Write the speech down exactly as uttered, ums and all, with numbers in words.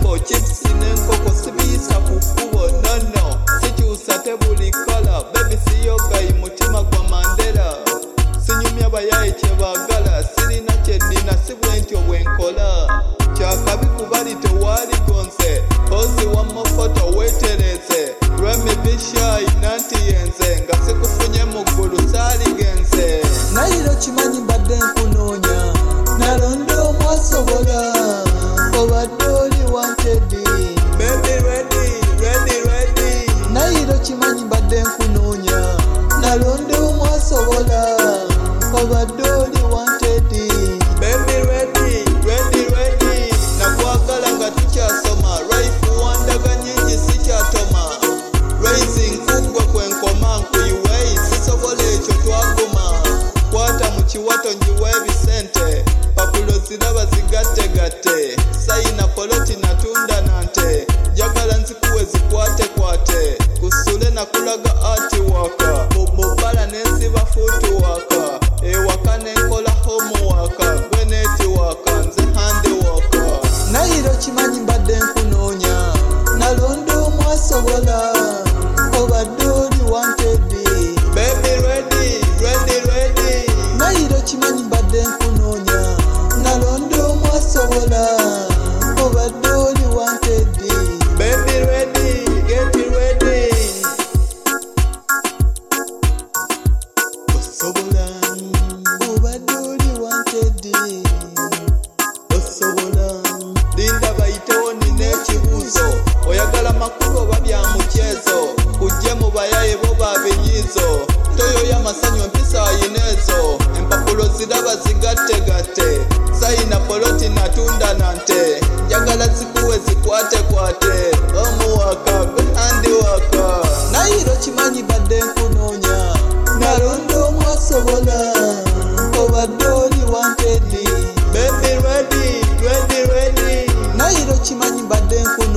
pineapple chips n'enkoko sibiyisa ku kkubo nono sikyusa tebuli kola baby siyogayi mutima gwa Mandela sinyumya bayaye kye baagala sirina kye nnina si bwe ntyo bwe nkola kyakabi kubali tewali gonse ozi wa mafoto weetereze lwemibishayi nanti yenze nga sikufunye mu ggulu saaligenze nayiro kimanyi mbadde nkunoonya nalonda omwasobola obadde oli wanted baby ready ready ready nayiro kimanyi mbadde nkunoonya nalonda omwasobola obadde oli wanted baby ready ready ready nakwagala nga tukyasoma life wandaga nyingi sikyatoma raising kugwe kwenkoma nkuyiweyi sisobola ekyo twaguma kwata mu kiwato njiwa ebisente papulo ziraba zigattegatte sayina poloti natunda nante njagala nzikuwe zikwatekwate kusule nakulaga ati waka mubala nensiba futu waka ewaka nenkola homuwaka gwe neti waka nze handi waka nayiro kimanyi mbadde nkunoonya nalonda omwasobola obadde oli wanted baby ready ready ready nayiro kimanyi mbadde nkunoonya nalonda omwasobola obadde oli wanted baby ready get ready osobola obadde oli wanted osobola linda bayitewo nina ekibuuzo oyagala makulu oba bya mukyezo kujje mu bayaye bo babinyizo toyoya masanyu empisa ayineezo empapulo ziraba zigattegatte sayina poloti natunda nante njagala zikuwe zikwatekwate omuwaka gwe handi waka nayiro kimanyi badde nkunoonya nalonda omwasobola obadde oli wanted baby ready ready ready nayiro kimanyi badde nkunoonya